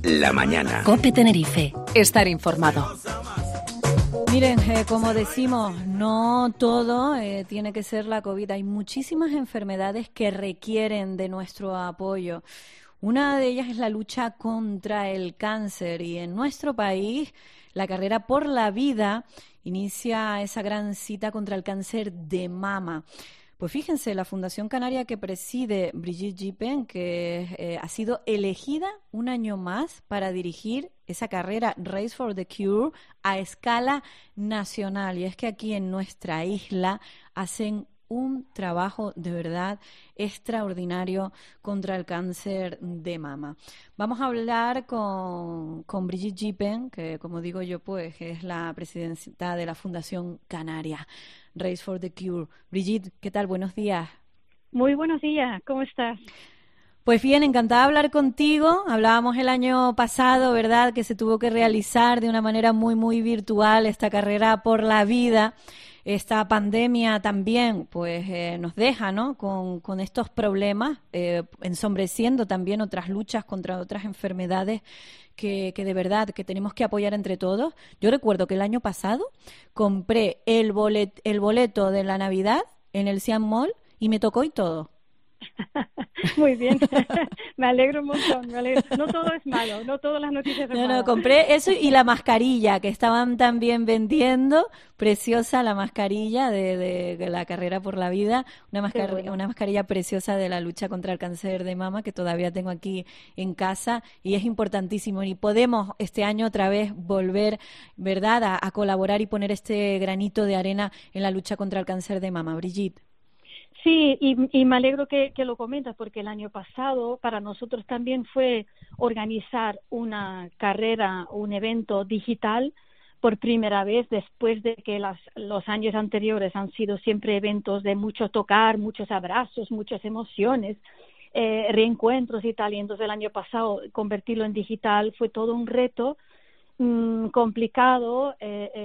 la mañana. COPE Tenerife. Estar informado. Miren, como decimos, no todo tiene que ser la COVID. Hay muchísimas enfermedades que requieren de nuestro apoyo. Una de ellas es la lucha contra el cáncer y en nuestro país la carrera por la vida inicia esa gran cita contra el cáncer de mama. Pues fíjense, la Fundación Canaria que preside Brigitte Gippen, que ha sido elegida un año más para dirigir esa carrera Race for the Cure a escala nacional. Y es que aquí en nuestra isla hacen un trabajo de verdad extraordinario contra el cáncer de mama. Vamos a hablar con Brigitte Gippen, que como digo yo, pues es la presidenta de la Fundación Canaria Race for the Cure. Brigitte, ¿qué tal? Buenos días. Muy buenos días, ¿cómo estás? Pues bien, encantada de hablar contigo. Hablábamos el año pasado, ¿verdad?, que se tuvo que realizar de una manera muy virtual esta carrera por la vida. Esta pandemia también pues nos deja, ¿no?, con estos problemas, ensombreciendo también otras luchas contra otras enfermedades que de verdad que tenemos que apoyar entre todos. Yo recuerdo que el año pasado compré el boleto de la Navidad en el Siam Mall y me tocó y todo. Muy bien, me alegro un montón. No todo es malo, no todas las noticias son malas. No, compré eso y la mascarilla que estaban también vendiendo, preciosa la mascarilla de la carrera por la vida, una mascarilla preciosa de la lucha contra el cáncer de mama que todavía tengo aquí en casa y es importantísimo y podemos este año otra vez volver, ¿verdad?, a colaborar y poner este granito de arena en la lucha contra el cáncer de mama. Brigitte. Sí, y me alegro que lo comentas porque el año pasado para nosotros también fue organizar una carrera, un evento digital por primera vez después de que los años anteriores han sido siempre eventos de mucho tocar, muchos abrazos, muchas emociones, reencuentros y tal. Y entonces el año pasado convertirlo en digital fue todo un reto complicado,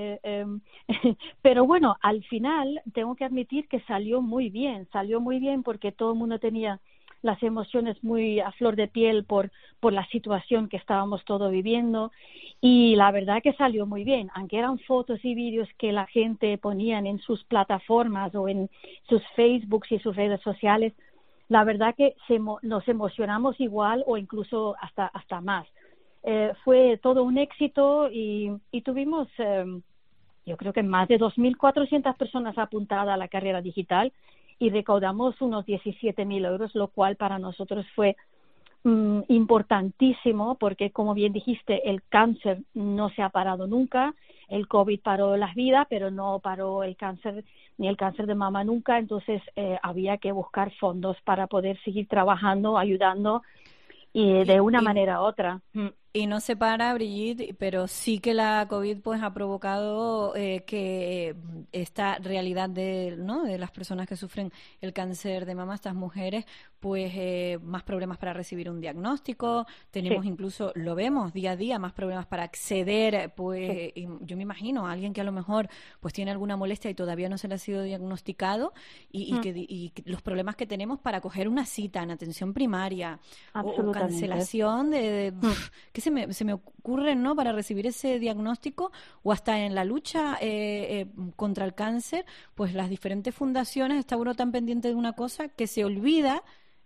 pero bueno, al final tengo que admitir que salió muy bien porque todo el mundo tenía las emociones muy a flor de piel por la situación que estábamos todos viviendo y la verdad que salió muy bien, aunque eran fotos y vídeos que la gente ponían en sus plataformas o en sus Facebooks y sus redes sociales, la verdad que nos emocionamos igual o incluso hasta más. Fue todo un éxito y tuvimos, yo creo que más de 2.400 personas apuntadas a la carrera digital y recaudamos unos 17.000 euros, lo cual para nosotros fue importantísimo porque, como bien dijiste, el cáncer no se ha parado nunca, el COVID paró las vidas, pero no paró el cáncer ni el cáncer de mama nunca, entonces había que buscar fondos para poder seguir trabajando, ayudando y de una manera u otra. Y no se para, Brigitte, pero sí que la COVID pues ha provocado que esta realidad de las personas que sufren el cáncer de mama, estas mujeres, pues más problemas para recibir un diagnóstico, tenemos incluso, lo vemos día a día, más problemas para acceder, pues yo me imagino a alguien que a lo mejor pues tiene alguna molestia y todavía no se le ha sido diagnosticado y los problemas que tenemos para coger una cita en atención primaria o cancelación que se me ocurren, ¿no?, para recibir ese diagnóstico o hasta en la lucha contra el cáncer, pues las diferentes fundaciones, está uno tan pendiente de una cosa que se olvida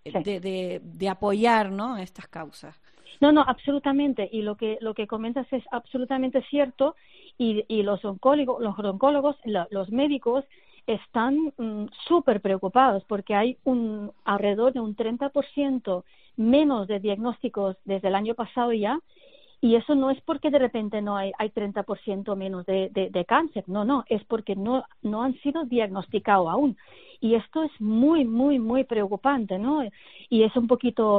de apoyar, ¿no?, estas causas. No, absolutamente, y lo que comentas es absolutamente cierto y los oncólogos, los médicos están súper preocupados porque hay alrededor de un 30% menos de diagnósticos desde el año pasado ya, y eso no es porque de repente no hay 30% menos de cáncer, no, es porque no han sido diagnosticados aún, y esto es muy preocupante, ¿no? Y es un poquito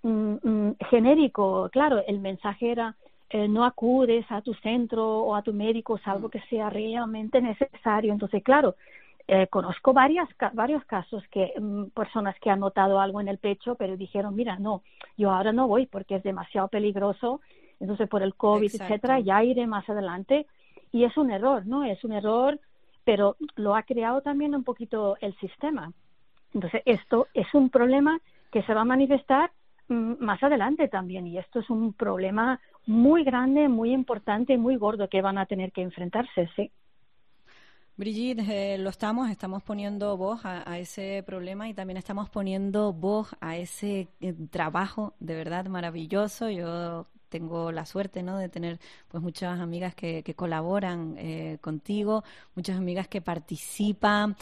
genérico, claro, el mensaje era no acudes a tu centro o a tu médico salvo que sea realmente necesario, entonces claro, conozco varios casos que personas que han notado algo en el pecho pero dijeron, mira, no, yo ahora no voy porque es demasiado peligroso, entonces por el COVID, etcétera, ya iré más adelante, y es un error, ¿no? Es un error, pero lo ha creado también un poquito el sistema. Entonces esto es un problema que se va a manifestar más adelante también, y esto es un problema muy grande, muy importante, muy gordo que van a tener que enfrentarse, sí. Brigitte, estamos poniendo voz a ese problema y también estamos poniendo voz a ese trabajo de verdad maravilloso. Yo tengo la suerte, ¿no?, de tener pues muchas amigas que colaboran contigo, muchas amigas que participan,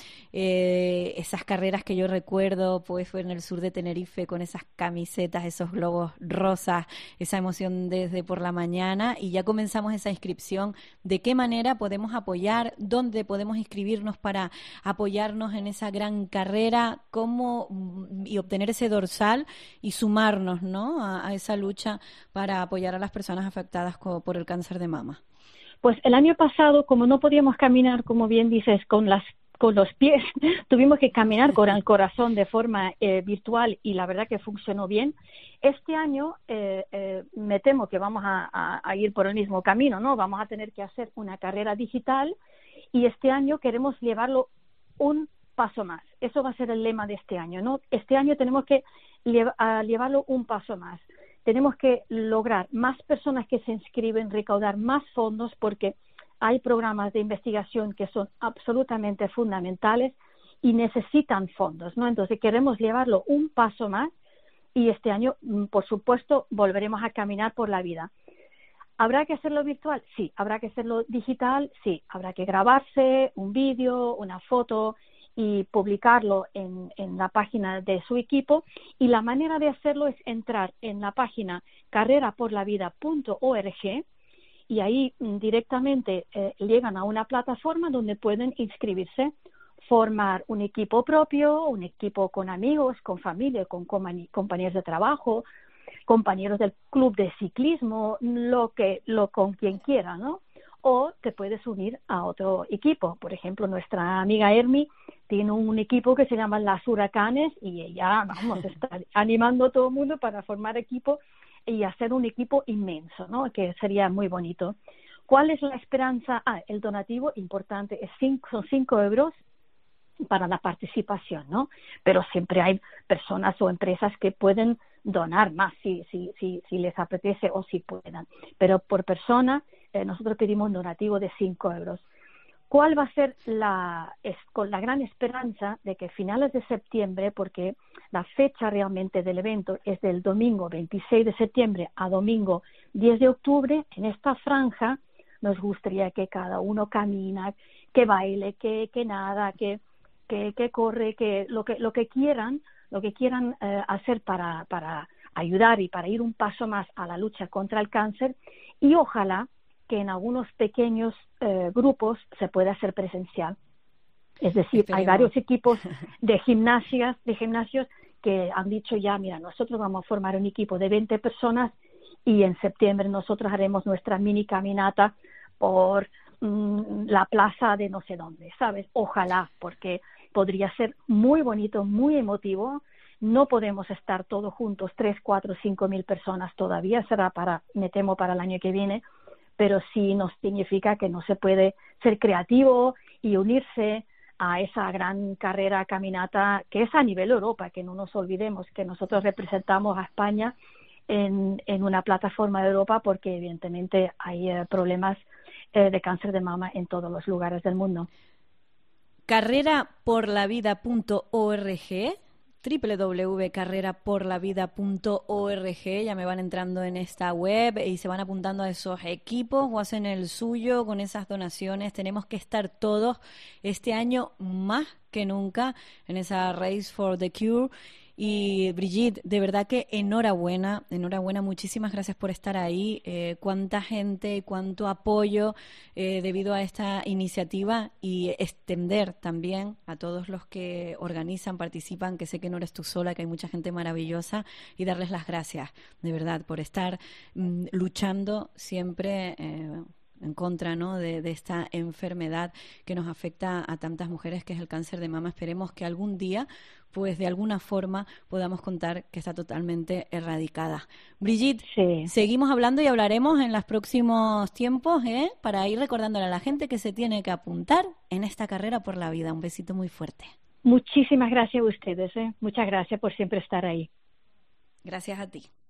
esas carreras que yo recuerdo pues fue en el sur de Tenerife con esas camisetas, esos globos rosas, esa emoción desde por la mañana, y ya comenzamos esa inscripción. ¿De qué manera podemos apoyar? ¿Dónde podemos inscribirnos para apoyarnos en esa gran carrera? ¿Cómo y obtener ese dorsal y sumarnos, ¿no?, a esa lucha para apoyar a las personas afectadas por el cáncer de mama? Pues el año pasado, como no podíamos caminar, como bien dices, con los pies, tuvimos que caminar con el corazón de forma virtual, y la verdad que funcionó bien. Este año me temo que vamos a ir por el mismo camino, ¿no? Vamos a tener que hacer una carrera digital, y este año queremos llevarlo un paso más. Eso va a ser el lema de este año, ¿no? Este año tenemos que llevarlo un paso más. Tenemos que lograr más personas que se inscriben, recaudar más fondos, porque hay programas de investigación que son absolutamente fundamentales y necesitan fondos, ¿no? Entonces queremos llevarlo un paso más, y este año, por supuesto, volveremos a caminar por la vida. ¿Habrá que hacerlo virtual? Sí. ¿Habrá que hacerlo digital? Sí. Habrá que grabarse un vídeo, una foto y publicarlo en la página de su equipo, y la manera de hacerlo es entrar en la página carreraporlavida.org, y ahí directamente llegan a una plataforma donde pueden inscribirse, formar un equipo propio, un equipo con amigos, con familia, con compañeros de trabajo, compañeros del club de ciclismo, con quien quiera, ¿no? O te puedes unir a otro equipo. Por ejemplo, nuestra amiga Hermi tiene un equipo que se llama Las Huracanes, y ella, está animando a todo el mundo para formar equipo y hacer un equipo inmenso, ¿no?, que sería muy bonito. ¿Cuál es la esperanza? El donativo, importante, son 5 euros para la participación, ¿no? Pero siempre hay personas o empresas que pueden donar más si les apetece o si puedan. Pero por persona, nosotros pedimos un donativo de 5 euros. ¿Cuál va a ser con la gran esperanza de que finales de septiembre, porque la fecha realmente del evento es del domingo 26 de septiembre a domingo 10 de octubre, en esta franja nos gustaría que cada uno camina, que baile, que nada, que corre, que lo que quieran hacer para ayudar y para ir un paso más a la lucha contra el cáncer, y ojalá que en algunos pequeños grupos se pueda hacer presencial. Es decir, Esperemos. Hay varios equipos de gimnasios que han dicho ya, mira, nosotros vamos a formar un equipo de 20 personas y en septiembre nosotros haremos nuestra mini caminata por la plaza de no sé dónde, ¿sabes? Ojalá, porque podría ser muy bonito, muy emotivo. No podemos estar todos juntos, 3, 4, 5 mil personas todavía, será me temo para el año que viene, pero sí nos significa que no se puede ser creativo y unirse a esa gran carrera caminata que es a nivel Europa, que no nos olvidemos que nosotros representamos a España en una plataforma de Europa, porque evidentemente hay problemas de cáncer de mama en todos los lugares del mundo. Carreraporlavida.org, www.carreraporlavida.org, ya me van entrando en esta web y se van apuntando a esos equipos o hacen el suyo con esas donaciones. Tenemos que estar todos este año más que nunca en esa Race for the Cure. Y Brigitte, de verdad que enhorabuena, muchísimas gracias por estar ahí. Cuánta gente y cuánto apoyo debido a esta iniciativa, y extender también a todos los que organizan, participan, que sé que no eres tú sola, que hay mucha gente maravillosa, y darles las gracias, de verdad, por estar luchando siempre en contra, ¿no?, de esta enfermedad que nos afecta a tantas mujeres, que es el cáncer de mama. Esperemos que algún día, pues de alguna forma, podamos contar que está totalmente erradicada. Brigitte, sí, seguimos hablando y hablaremos en los próximos tiempos, para ir recordándole a la gente que se tiene que apuntar en esta carrera por la vida. Un besito muy fuerte. Muchísimas gracias a ustedes, Muchas gracias por siempre estar ahí. Gracias a ti.